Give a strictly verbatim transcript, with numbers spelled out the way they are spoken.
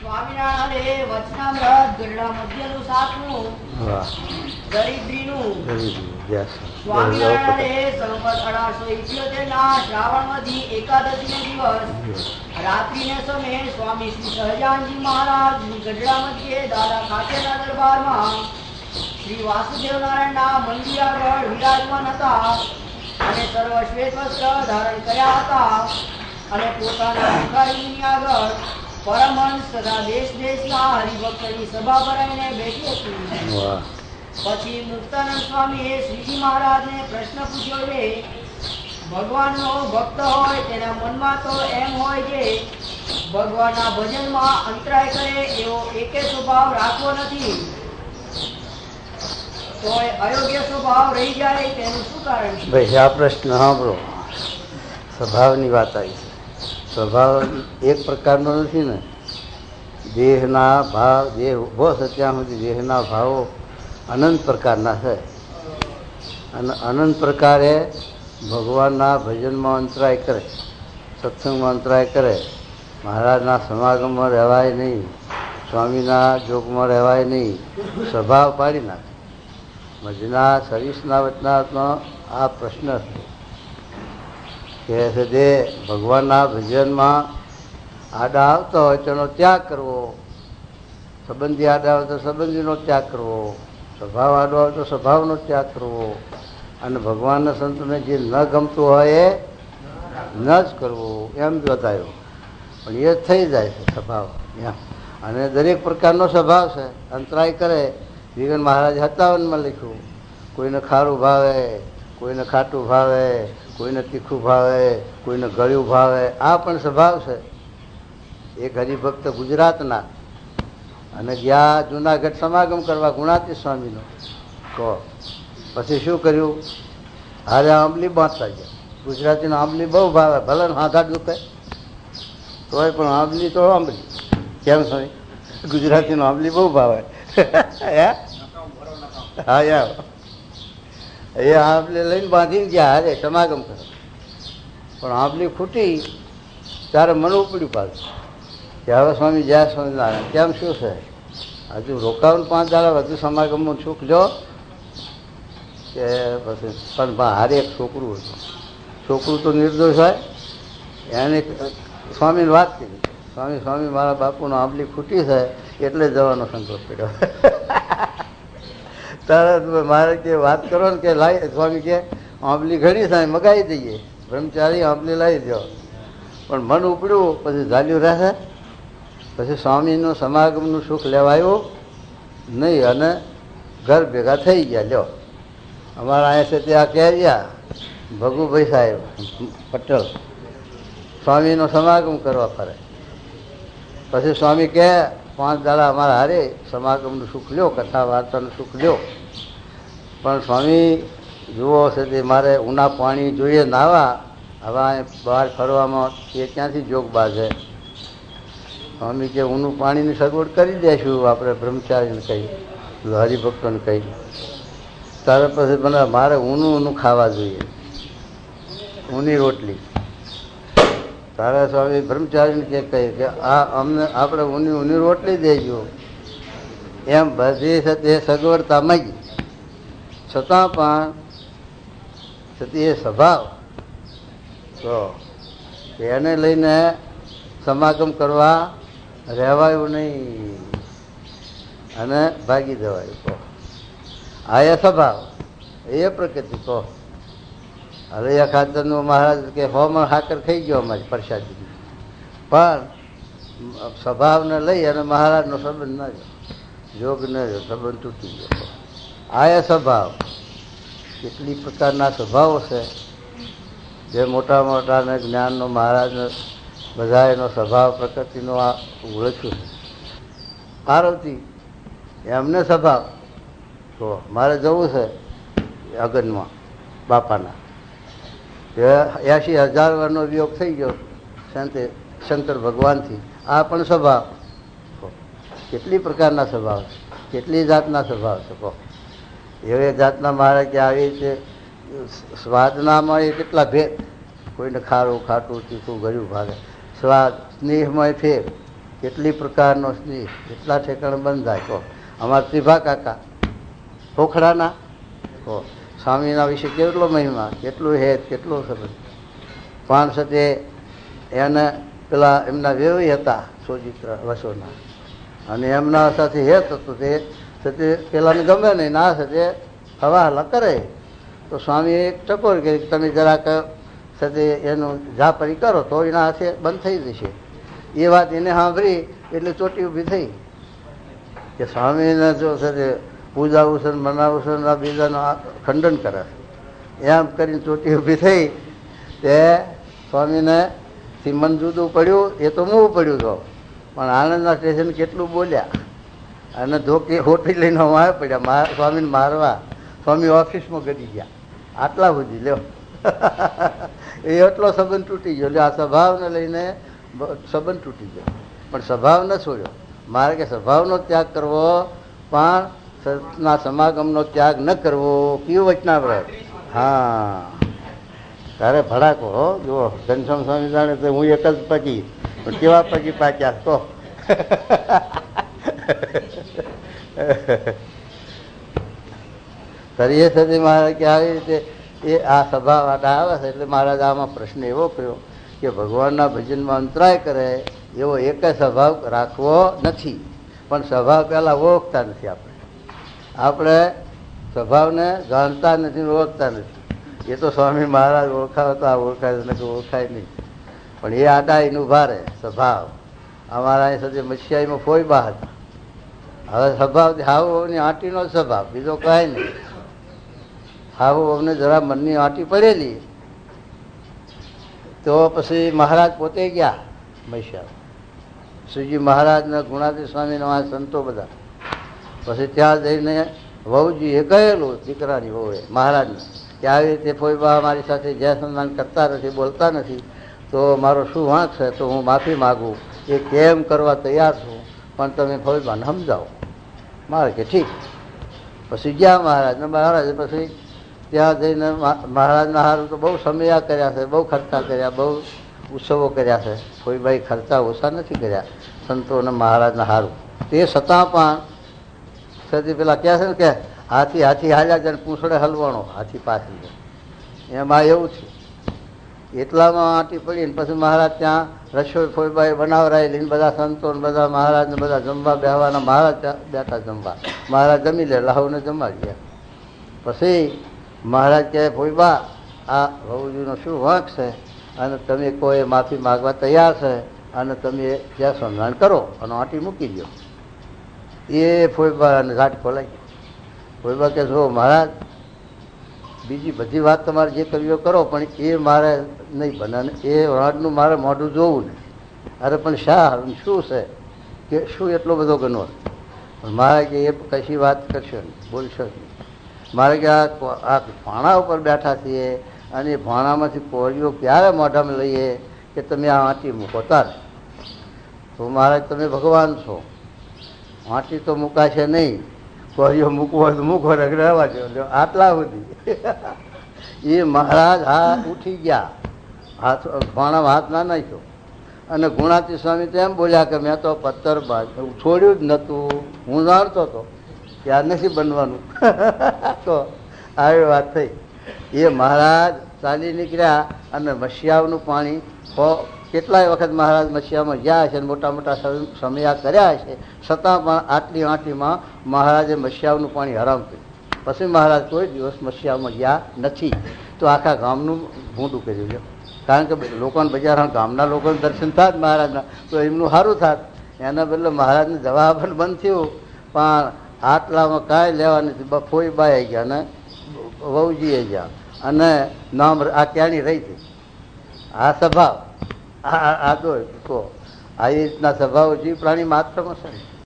સ્વામિનારાયણ વચનામૃત ગરડા મધ્યનું સાતમું દરિદ્રીનું સ્વામિનારાયણ સંવત અઢારસો ઇઠ્યોતેર ના શ્રાવણવદી એકાદશી દિવસ રાત્રિને સમયે સ્વામી શ્રી સહજાનજી મહારાજ ગઢડા મધ્યે દાદા ખાતેના દરબારમાં શ્રી વાસુદેવ નારાયણ ના મંદિર આગળ વિરાજમાન હતા અને સર્વ શ્વેત વસ્ત્ર ધારણ કર્યા હતા અને પોતાના ભિખારીની આગળ પરમહંસ તથા દેશ દેશના હરિભક્તની સભા ભરાઈને બેઠી હતી. પછી મુક્તાનંદ સ્વામીએ શ્રીજી મહારાજને પ્રશ્ન પૂછ્યો કે ભગવાનનો ભક્ત હોય તેના મનમાં તો એમ હોય કે ભગવાનના ભજનમાં અંતરાય કરે એવો એકે સ્વભાવ રાખવો નથી, તો અયોગ્ય સ્વભાવ રહી જાય તેનું શું કારણ છે? ભાઈ આ પ્રશ્ન સાંભળો. સ્વભાવની વાત આવી છે. સ્વભાવ એક પ્રકારનો નથી ને. દેહના ભાવ દેહ ઉભો છે ત્યાં સુધી દેહના ભાવો અનંત પ્રકારના છે અને અનંત પ્રકારે ભગવાનના ભજનમાં અંતરાય કરે, સત્સંગમાં અંતરાય કરે, મહારાજના સમાગમમાં રહેવાય નહીં, સ્વામીના જોગમાં રહેવાય નહીં, સ્વભાવ પાડી નાખે. મજના સર્વિસના વચનાત્મા આ પ્રશ્ન છે કે તે ભગવાનના ભજનમાં આડા આવતો હોય તેનો ત્યાગ કરવો, સંબંધી આડા હોય તો સંબંધીનો ત્યાગ કરવો, સ્વભાવ આડો હોય તો સ્વભાવનો ત્યાગ કરવો અને ભગવાનના સંતોને જે ન ગમતું હોય એ ન જ કરવું એમ બતાવ્યું. પણ એ થઈ જાય છે સ્વભાવ એમ. અને દરેક પ્રકારનો સ્વભાવ છે. અંતરાય કરે. વિગન મહારાજ સત્તાવનમાં લખ્યું, કોઈને ખારું ભાવે, કોઈને ખાટું ભાવે, કોઈને તીખું ભાવે, કોઈને ગળ્યું ભાવે. આ પણ સ્વભાવ છે. એક હરિભક્ત ગુજરાતના અને ગયા જુનાગઢ સમાગમ કરવા ગુણાતી સ્વામીનો. કહો પછી શું કર્યું? હારે આંબલી બાંધતા ગયા. ગુજરાતીનો આંબલી બહુ ભાવે, ભલે હાથા દુખે તોય પણ આંબલી તો આંબલી. કેમ સ્વામી? ગુજરાતીનો આંબલી બહુ ભાવે. હા યાર એ આંબલી લઈને બાંધીને ગયા હારે સમાગમ કરે. પણ આંબલી ખૂટી ત્યારે મને ઉપડ્યું પાછું કે હવે સ્વામી જય સ્વામિનારાયણ. કેમ શું છે? હજુ રોકાવાનું પાંચ દાડા વધુ સમાગમમાં સુખ જો કે પછી પણ હારે એક છોકરું હતું. છોકરું તો નિર્દોષ હોય. એને સ્વામીને વાત કરી, સ્વામી સ્વામી મારા બાપુનો આંબલી ખૂટી છે એટલે જવાનો સંતોષ કર્યો. તરત મારે કે વાત કરો ને કે લાવી સ્વામી કે આંબલી ઘણી થાય મગાવી દઈએ, બ્રહ્મચારી આંબલી લાવી દો. પણ મન ઉપડ્યું પછી ઝાલ્યું રહે. પછી સ્વામીનું સમાગમનું સુખ લેવાયું નહીં અને ઘર ભેગા થઈ ગયા. લ્યો અમારા અહીંયા છે ત્યાં કહેર્યા ભગુભાઈ સાહેબ પટેલ સ્વામીનો સમાગમ કરવા ફરે. પછી સ્વામી કહે પાંચ દાડા અમારા હારે સમાગમનું સુખ લ્યો, કથા વાર્તાનું સુખ લ્યો. પણ સ્વામી જુઓ છે તે મારે ઉના પાણી જોઈએ નાવા, હવે બહાર ફરવામાં એ ક્યાંથી જોગ બાજે. સ્વામી કે ઊનું પાણીની સગવડ કરી દઈશું આપણે બ્રહ્મચારીને કહી, હરિભક્તોને કહી. તારે પછી મને મારે ઊનું ઊનું ખાવા જોઈએ, ઊની રોટલી. તારા સ્વામી બ્રહ્મચારીને કે કહી કે આ અમને આપણે ઊની ઊની રોટલી દેજો. એમ બધી તે સગવડતા મળી છતાં પણ છતાં એ સ્વભાવ તો એને લઈને સમાગમ કરવા રહેવાયું નહીં અને ભાગી જવાયું. કહો આ એ સ્વભાવ, એ પ્રકૃતિ. કહો હરૈયા ખાતરનું મહારાજ કે હોમણ હાકર ખાઈ ગયો અમારી પ્રસાદી, પણ સ્વભાવને લઈ અને મહારાજનો સંબંધ ન રહ્યો, જોગ ન રહ્યો, સંબંધ તૂટી ગયો. આ એ સ્વભાવ. કેટલી પ્રકારના સ્વભાવો છે જે મોટા મોટાને જ્ઞાનનો મહારાજનો બધા એનો સ્વભાવ પ્રકૃતિનો આ ઓળખ્યું છે. પાર્વતી એમને સ્વભાવ તો મારે જવું છે અગનમાં બાપાના. એસી હજાર વર્ષનો વિયોગ થઈ ગયો સંતે શંકર ભગવાનથી. આ પણ સ્વભાવ. કેટલી પ્રકારના સ્વભાવ છે, કેટલી જાતના સ્વભાવ છે. કહો એવી જાતના મહારાજ કે આવી છે સ્વાદનામાં એ કેટલા ભેદ. કોઈને ખારું ખાટું તીખું ગળ્યું ભાગે. સ્વાદ સ્નેહમાં ફેર, કેટલી પ્રકારનો સ્ત્રી કેટલા ઠેકાણે બંધ થાય કહો. અમારા ત્રિભા કાકા પોખડાના કહો, સ્વામીના વિશે કેટલો મહિમા, કેટલું હેત, કેટલો સંબંધ. પણ સતે એને પેલા એમના વેવી હતા સોજિત્ર વસોના, અને એમના સાથે હેત હતું તે સતે પેલાને ગમે નહીં, ના સતે હવા હલા કરે. તો સ્વામી એક ટકોર કે તમે જરાક સાથે એનું ઝાપરી કરો તો એના હાથે બંધ થઈ જશે. એ વાત એને સાંભળી એટલે ચોટી ઊભી થઈ કે સ્વામીને જો સાથે પૂજાવું છે, મનાવું છે, આ બીજાનું ખંડન કરે એમ કરીને ચોટી ઊભી થઈ. તે સ્વામીને થી મન જુદું પડ્યું, એ તો મૂવ પડ્યું તો, પણ આણંદના સ્ટેશન કેટલું બોલ્યા અને ધોકી હોટી લઈને વાય પડ્યા સ્વામીને મારવા. સ્વામી ઓફિસમાં ગડી ગયા. આટલા સુધી લ્યો એ એટલો સંબંધ તૂટી ગયો. આ સ્વભાવને લઈને સંબંધ તૂટી ગયો, પણ સ્વભાવ ન છોડ્યો. મારે કે સ્વભાવનો ત્યાગ કરવો પણ સતના સમાગમનો ત્યાગ ન કરવો. કયું વચનાવ્રત? હા, તારે ભડાકો હો. જુઓ ઘનશ્યામ સ્વામી જાણે તો હું એક જ પગી, પણ કેવા પગી પાક્યા તો કરીએ સદી મહારાજ કે આવી રીતે એ આ સભા વાટા આવે છે. એટલે મહારાજ આમાં પ્રશ્ન એવો કર્યો કે ભગવાનના ભજનમાં અંતરાય કરે એવો એક જ સ્વભાવ રાખવો નથી. પણ સ્વભાવ પહેલાં ઓળખતા નથી. આપણે આપણે સ્વભાવને જાણતા નથી, ઓળખતા નથી. એ તો સ્વામી મહારાજ ઓળખાવે તો આ ઓળખાય નથી, ઓળખાય નહીં. પણ એ આડા એનું ભારે સ્વભાવ. અમારા અહીં સુધી મચ્છિયાઈમાં કોઈ બા હતા. હવે સ્વભાવ હાવુની આંટીનો જ સ્વભાવ, બીજો કાંઈ નહીં. હાવું અમને જરા મનની આંટી પડેલી તો પછી મહારાજ પોતે ગયા મૈસાર. શ્રીજી મહારાજના ગુણાતી સ્વામીના આ સંતો બધા. પછી ત્યાં જઈને વહુજી એ કહેલું દીકરાની વહુએ મહારાજને કે આવી રીતે ફોઈબા મારી સાથે જય સન્માન કરતા નથી, બોલતા નથી, તો મારો શું વાંક છે? તો હું માફી માગું. એ કેમ કરવા તૈયાર છું, પણ તમે ફોઈબાને સમજાવો. મારે કે ઠીક. પછી ગયા મહારાજને. મહારાજ પછી ત્યાં જઈને મહારાજના હારું તો બહુ સમયા કર્યા છે, બહુ ખર્ચા કર્યા, બહુ ઉત્સવો કર્યા છે. કોઈ ભાઈ ખર્ચા ઓછા નથી કર્યા સંતો અને મહારાજના હારું. તે છતાં પણ સદી પેલા કહે છે ને કે હાથી હાથી હાલ્યા જાય પૂંછડે હલવાણો હાથી પાછી, એમાં એવું છે. એટલામાં આંટી પડી ને પછી મહારાજ ત્યાં રસોઈ ફોઈબાઈ બનાવરાયેલી, બધા સંતો ને બધા મહારાજને બધા જમવા બેહવાના. મહારાજ બેઠા જમવા. મહારાજ જમી લે, લાહુને જમાડી ગયા. પછી મહારાજ કહે ફોઈબા આ વહુજીનો શું વાંક છે અને તમે કોઈ માફી માગવા તૈયાર છે અને તમે ત્યાં સન્માન કરો અને આંટી મૂકી દો. એ ફોઈબા અને ઘાટ ખોલાઈ ગયો. ફોઈબા કે જો મહારાજ બીજી બધી વાત તમારે જે કરવી કરો, પણ એ મારે નહીં બને. એ વાડનું મારે મોઢું જોવું નહીં. અરે પણ શા શું છે કે શું એટલો બધો ગનો? મારે કે એ કશી વાત કરશો નહીં, બોલશો નહીં. મારે કે આ આ ભાણા ઉપર બેઠા છીએ અને એ ભાણામાંથી કોળીઓ ક્યારે મોઢામાં લઈએ કે તમે આ આંટી મૂકો તારે? તો મહારાજ તમે ભગવાન છો, આંટી તો મૂકાશે નહીં, કોળીઓ મૂકવો હોય તો મૂકો, રહેવા દો. આટલા સુધી એ મહારાજ હા ઉઠી ગયા, હાથ ભાણામાં હાથ ના નાખ્યો. અને ગુણાતી સ્વામી તો એમ બોલ્યા કે મેં તો પથ્થર છોડ્યું જ નહોતું, હું જાણતો હતો કે આ નથી બનવાનું. તો આવી વાત થઈ. એ મહારાજ ચાલી નીકળ્યા અને મસ્યાવનું પાણી કેટલાય વખત મહારાજ મસ્યામાં ગયા છે, મોટા મોટા સમયા કર્યા છે, છતાં પણ આટલી આંટીમાં મહારાજે મસ્યાવનું પાણી હરામ કર્યું. પછી મહારાજ કોઈ દિવસ મસ્યાવમાં ગયા નથી. તો આખા ગામનું ભૂંડું કર્યું છે. કારણ કે લોકોને બજાર ગામના લોકોને દર્શન થાત મહારાજના તો એમનું સારું થાત. એના બદલે મહારાજને જવાબ બંધ થયું. પણ આટલામાં કાંઈ લેવા નથી. બફોઈ બાઈ ગયા ને વહુજીએ ગયા અને નામ આ ક્યાંની રહી હતી. આ સ્વભાવ આ આ દો આ રીતના સ્વભાવ જીવ પ્રાણી માત્રમાં છે ને.